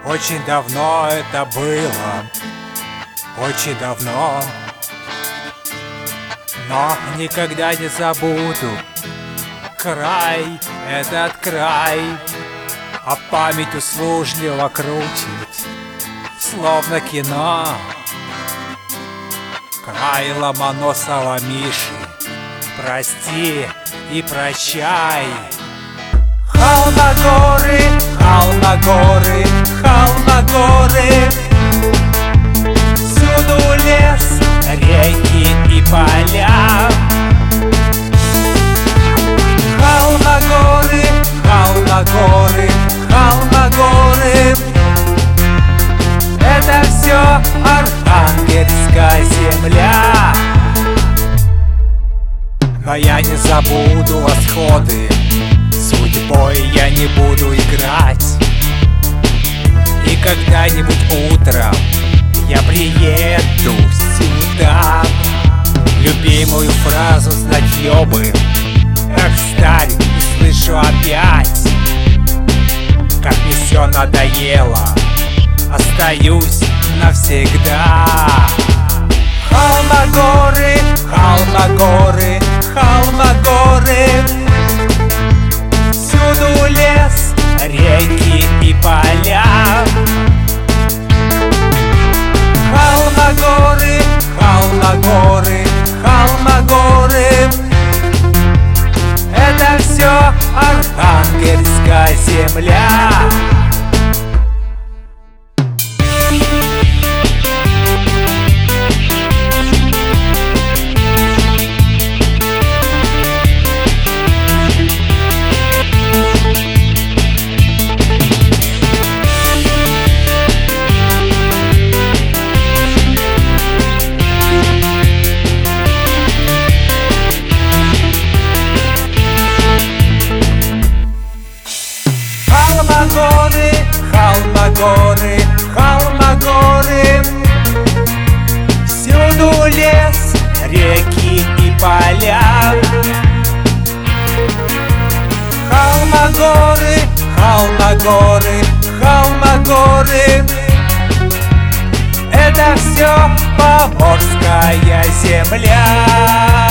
Очень давно это было, очень давно, но никогда не забуду край, этот край, а память услужливо крутит, словно кино. Край Ломоносова Миши, прости и прощай. Холмогоры, холмогоры, холмогоры, всюду лес, реки и поля. Холмогоры, холмогоры, холмогоры, это все Архангельская земля. Но я не забуду восходы, судьбой я не буду играть. И когда-нибудь утром я приеду сюда. Любимую фразу знать бы, как старь, услышу опять. Как мне все надоело, остаюсь навсегда. Холмогоры, холмогоры, холмогоры, всюду лес, реки и поля. Холмогоры, холмогоры, холмогоры, это все Архангельская земля. Холмогоры, холмогоры, холмогоры, всюду лес, реки и поля. Холмогоры, холмогоры, холмогоры, это все Поморская земля.